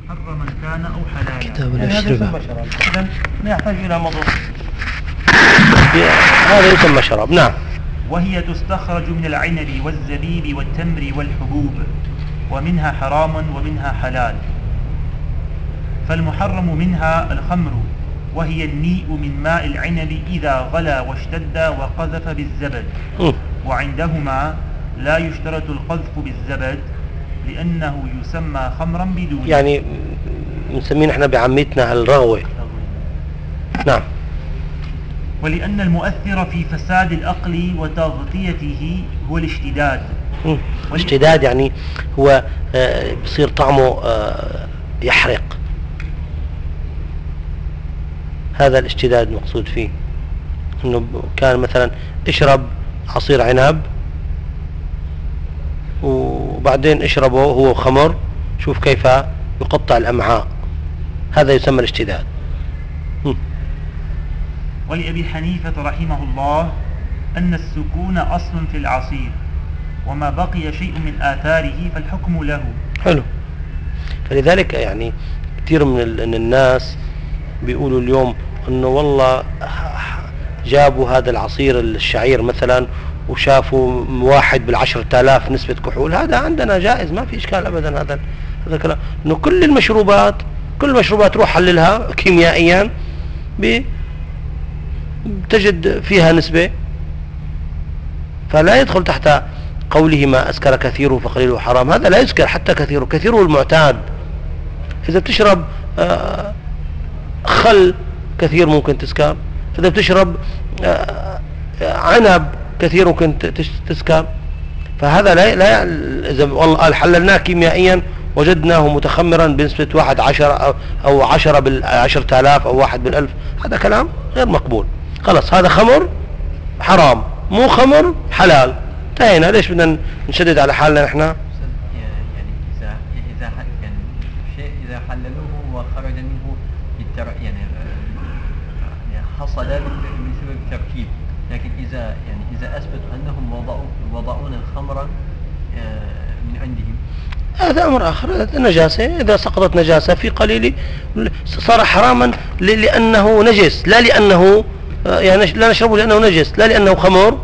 محرما كان أو حلالا. كتاب الأشربة إذن لا يحتاج إلى موضوع، هذا يسمى شراب. نعم. وهي تستخرج من العنب والزبيب والتمر والحبوب، ومنها حرام ومنها حلال. فالمحرم منها الخمر، وهي النيء من ماء العنب إذا غلى واشتد وقذف بالزبد. وعندهما لا يشترط القذف بالزبد لأنه يسمى خمرا بدون، يعني نسميه احنا بعميتنا الرغوة. نعم. ولأن المؤثر في فساد الأقل وتغطيته هو الاشتداد. اشتداد يعني هو بصير طعمه يحرق، هذا الاشتداد مقصود فيه. انه كان مثلا اشرب عصير عنب وبعدين اشربه هو خمر، شوف كيف يقطع الأمعاء، هذا يسمى الاشتداد. ولأبي حنيفة رحمه الله أن السكون أصل في العصير، وما بقي شيء من آثاره فالحكم له. حلو. فلذلك يعني كثير من الناس بيقولوا اليوم انه والله جابوا هذا العصير الشعير مثلا وشافوا 1 ب10,000 نسبة كحول، هذا عندنا جائز، ما في إشكال أبدا. هذا كلام إنه كل المشروبات روح حللها كيميائيا بتجد فيها نسبة، فلا يدخل تحت قوله ما أسكر كثيره فقليله حرام. هذا لا يسكر حتى كثيره المعتاد. إذا بتشرب خل كثير ممكن تسكر، إذا بتشرب عنب كثير ممكن تسكر. فهذا لا إذا والله قال حللناه كيميائيا وجدناه متخمرا بنسبة 1/10 أو 10 ب10,000 أو 1 ب1000، هذا كلام غير مقبول. خلاص هذا خمر حرام، مو خمر حلال، انتهينا. ليش بدنا نشدد على حالنا نحن؟ يعني إذا حللوه وخرج منه يعني حصل بسبب التركيب، لكن إذا أثبتوا أنهم وضعون الخمر من عندهم، هذا أمر آخر. النجاسة إذا سقطت نجاسة في قليل صار حراما لأنه نجس، لا لأنه يعني لا نشربه لأنه نجس، لا لأنه خمر،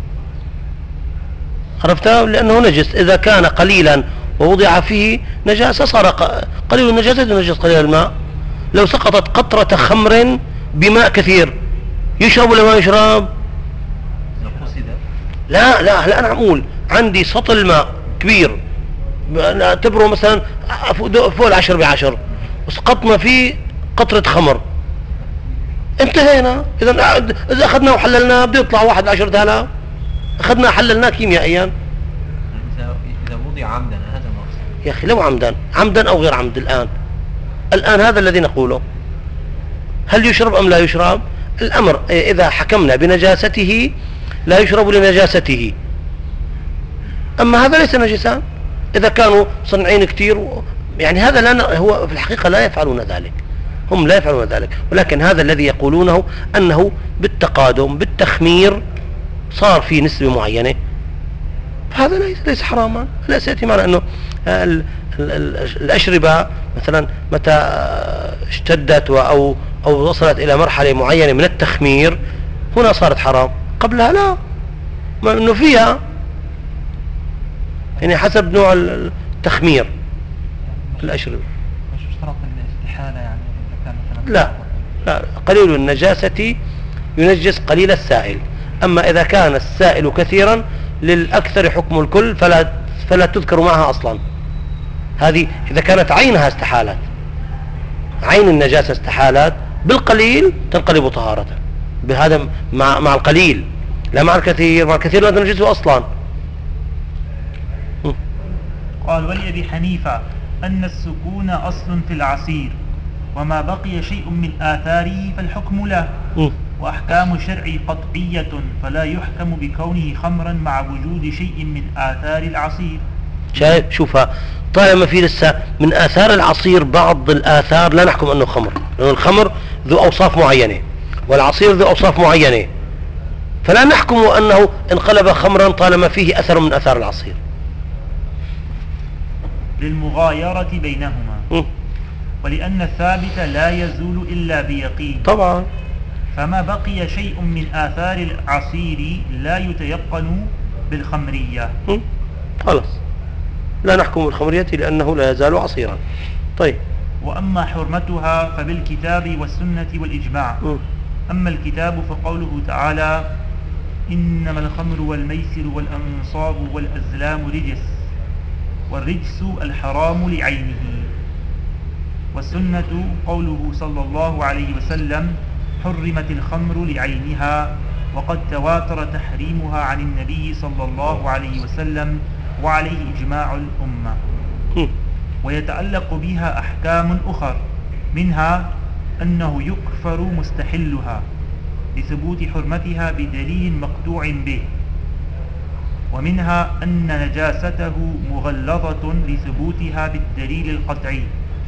عرفتها؟ لأنه نجس. إذا كان قليلا ووضع فيه نجاسة صار قليل النجاسة ينجس قليل الماء. لو سقطت قطرة خمر بماء كثير يشرب ولا ما يشرب؟ لا أنا أقول عندي سطل ماء كبير نعتبره مثلا فوق 10 ب10 وسقطنا فيه قطرة خمر، انتهينا. إذا أخذناه وحللناه بده يطلع 1 ب10,000، أخذناه حللناه كيميائيا. إذا وضع عمدا هذا مقصد. يا أخي لو عمدا أو غير عمد، الآن هذا الذي نقوله، هل يشرب أم لا يشرب؟ الأمر إذا حكمنا بنجاسته لا يشرب لنجاسته، أما هذا ليس نجسا. إذا كانوا صنعين كتير يعني هذا لا، هو في الحقيقة لا يفعلون ذلك، هم لا يفعلون ذلك، ولكن هذا الذي يقولونه أنه بالتقادم بالتخمير صار في نسبة معينة، هذا ليس حراما. لا سيأتي معنا أنه الأشربة مثلا متى اشتدت أو وصلت إلى مرحلة معينة من التخمير هنا صارت حرام، قبلها لا، ما أنه فيها يعني حسب نوع التخمير الأشربة. مش اشترط الاستحالة يعني إذا كان مثلا لا قليل النجاسة ينجس قليل السائل، أما إذا كان السائل كثيرا للأكثر حكم الكل فلا تذكر معها أصلا. هذه إذا كانت عينها استحالات، عين النجاسة استحالات، بالقليل تنقلب طهارة، بهذا مع القليل لا مع الكثير. مع الكثير لا تنجسه أصلا. قال ولأبي حنيفة أن السكون أصل في العصير، وما بقي شيء من آثاره فالحكم له. وأحكام الشرع قطعية، فلا يحكم بكونه خمرا مع وجود شيء من آثار العصير. شايف؟ شوفها، طالما في لسه من آثار العصير بعض الآثار لا نحكم أنه خمر، لأن الخمر ذو أوصاف معينة والعصير ذو أوصاف معينة، فلا نحكم أنه انقلب خمرا طالما فيه أثر من آثار العصير. للمغايرة بينهما. ولأن الثابت لا يزول إلا بيقين، طبعا. فما بقي شيء من آثار العصير لا يتيقن بالخمرية. خلاص لا نحكم بالخمرية لأنه لا يزال عصيرا. طيب. وأما حرمتها فبالكتاب والسنة والإجماع. أما الكتاب فقوله تعالى: إنما الخمر والميسر والأنصاب والأزلام رجس، والرجس الحرام لعينه. والسنة قوله صلى الله عليه وسلم: حرمت الخمر لعينها، وقد تواتر تحريمها عن النبي صلى الله عليه وسلم وعليه إجماع الأمة. ويتعلق بها أحكام أخر، منها أنه يكفر مستحلها لثبوت حرمتها بدليل مقطوع به، ومنها أن نجاسته مغلظة لثبوتها بالدليل القطعي،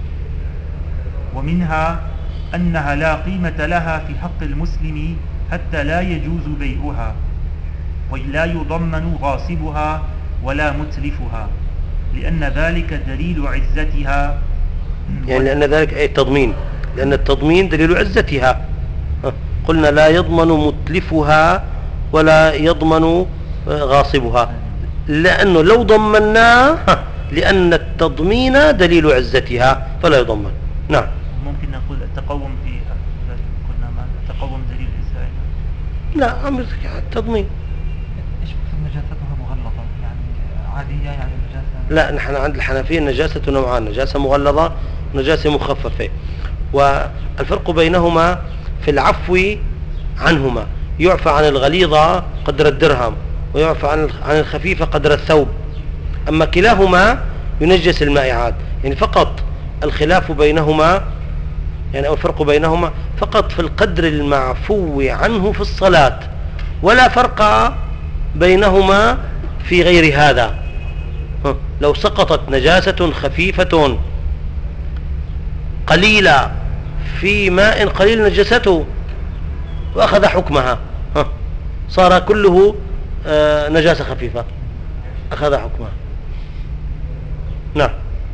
ومنها أنها لا قيمة لها في حق المسلم حتى لا يجوز بيعها، ولا يضمن غاصبها ولا متلفها، لأن ذلك دليل عزتها. يعني لأن ذلك أي التضمين، لأن التضمين دليل عزتها. قلنا لا يضمن متلفها ولا يضمن غاصبها، لأنه لو ضمناه لأن التضمين دليل عزتها فلا يضمن. نعم. ممكن نقول التقوم في قلنا ما التقوم دليل عزتها. لا أمر التضمين. ايش مقصود نجاستها مغلظة؟ يعني عادية يعني نجاسة؟ لا، نحن عند الحنفية النجاسة نوعان: نجاسة مغلظة ونجاسة مخففة، والفرق بينهما في العفو عنهما. يعفى عن الغليظة قدر الدرهم، ويعفى عن الخفيفة قدر الثوب. أما كلاهما ينجس المائعات، يعني فقط الخلاف بينهما، يعني أو الفرق بينهما فقط في القدر المعفو عنه في الصلاة، ولا فرق بينهما في غير هذا. لو سقطت نجاسة خفيفة قليلة في ماء قليل نجسته وأخذ حكمها، صار كله نجاسة خفيفة، أخذ حكمها. نعم.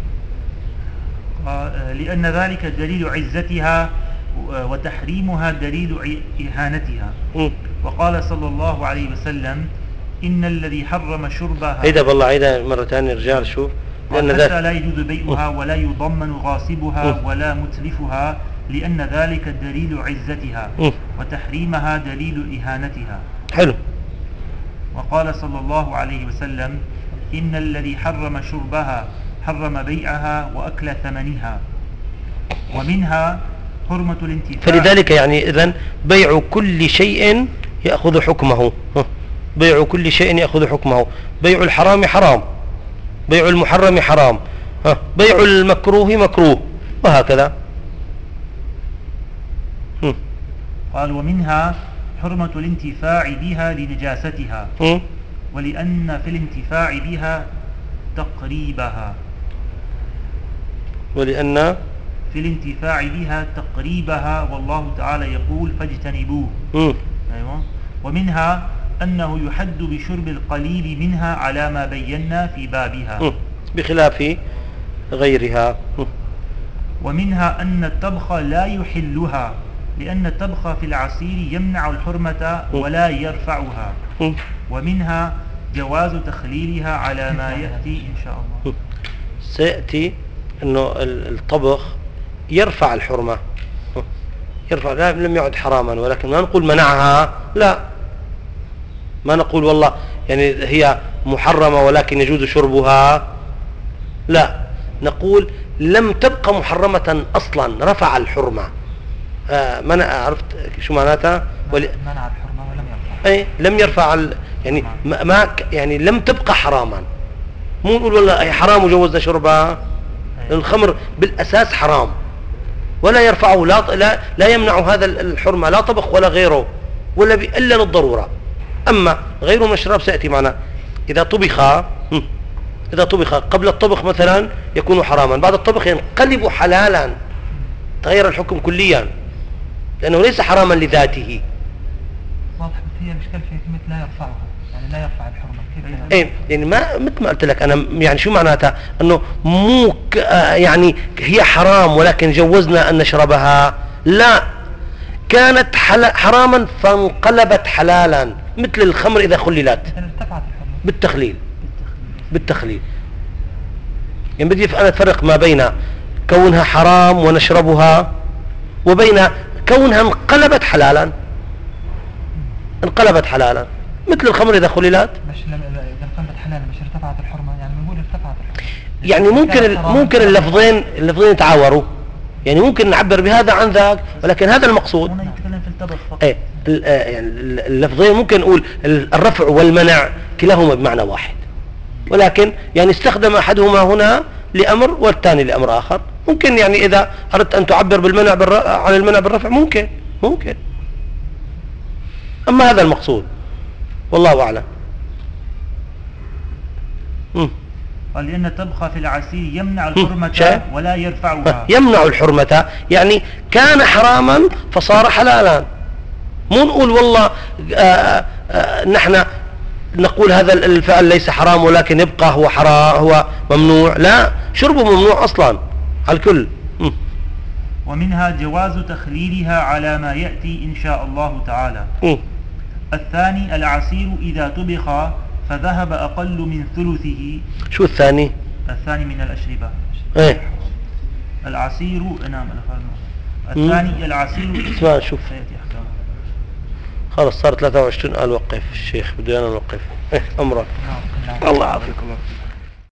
لأن ذلك دليل عزتها وتحريمها دليل إهانتها. وقال صلى الله عليه وسلم: إن الذي حرم شربها. عيدها بالله، عيدها مرة ثانية رجال. شوف، لأن ذلك لا يجوز بيعها ولا يضمن غاصبها ولا متلفها، لأن ذلك دليل عزتها وتحريمها دليل إهانتها. حلو. وقال صلى الله عليه وسلم: إن الذي حرم شربها حرم بيعها وأكل ثمنها. ومنها حرمة الانتفاع. فلذلك يعني إذن بيع كل شيء يأخذ حكمه، بيع كل شيء يأخذ حكمه. بيع الحرام حرام، بيع المحرم حرام، بيع المكروه مكروه، وهكذا. قال: ومنها حرمة الانتفاع بها لنجاستها، ولأن في الانتفاع بها تقريبها، ولأن في الانتفاع بها تقريبها، والله تعالى يقول: فاجتنبوه. أيوة. ومنها أنه يحد بشرب القليل منها على ما بينا في بابها بخلاف غيرها. ومنها أن الطبخ لا يحلها، لأن الطبخ في العصير يمنع الحرمة ولا يرفعها. ومنها جواز تخليلها على ما يأتي إن شاء الله. سيأتي أنه الطبخ يرفع الحرمة، يرفع، لا لم يعد حراما، ولكن ما نقول منعها، لا، ما نقول والله يعني هي محرمة ولكن يجوز شربها، لا، نقول لم تبقى محرمة أصلا، رفع الحرمة. ما عرفت شو معناتها؟ منع الحرمة ولم يرفع. أي لم يرفع يعني ما يعني لم تبقى حراما. مو نقول والله هي حرام وجوزنا شربها، الخمر بالأساس حرام، ولا يرفعه، لا يمنع هذا الحرمة، لا طبخ ولا غيره، ولا إلا للضرورة. أما غير المشرب سيأتي معنا. إذا طبخ قبل الطبخ مثلا يكون حراما، بعد الطبخ ينقلب حلالا، تغير الحكم كليا، لأنه ليس حراما لذاته. واضح، بس هي الإشكال في كلمة لا يرفعها. يعني لا يرفع الحرمة كيف يعني؟ ايه يعني ما مثل ما قلت لك انا، يعني شو معناتها انه مو يعني هي حرام ولكن جوزنا ان نشربها، لا، كانت حراما فانقلبت حلالا، مثل الخمر اذا خللت إذا ارتفعت الحرمة بالتخليل. يعني بدي انا افرق ما بين كونها حرام ونشربها وبين كونها انقلبت حلالا، مثل الخمر اذا خللت. مش إذا انقلبت حلال مش ارتفعت الحرمة، يعني بنقول ارتفعت الحرمة. يعني ممكن اللفظين يتعاوروا، يعني ممكن نعبر بهذا عن ذاك، ولكن هذا المقصود. هنا يتكلم في الطبخ فقط. ايه يعني اللفظين ممكن نقول الرفع والمنع كلاهما بمعنى واحد، ولكن يعني استخدم احدهما هنا لامر والثاني لامر اخر. ممكن يعني اذا اردت ان تعبر بالمنع عن المنع بالرفع ممكن. اما هذا المقصود والله اعلم. قال لأن الطبخ في العسير يمنع الحرمة ولا يرفعها. يمنع الحرمة، يعني كان حراما فصار حلالا. مو نقول والله نحن نقول هذا الفعل ليس حرام ولكن يبقى هو حرام، هو ممنوع، لا، شربه ممنوع أصلا على الكل. ومنها جواز تخليلها على ما يأتي إن شاء الله تعالى. الثاني العسير إذا طبخ فذهب أقل من ثلثه. شو الثاني؟ الثاني من الأشربة. ايه العسير، نعم الثاني العسير. اسمع شوف خلص صار 23 قال وقف الشيخ، بده انا نوقف. امرك. الله يعافيك الله.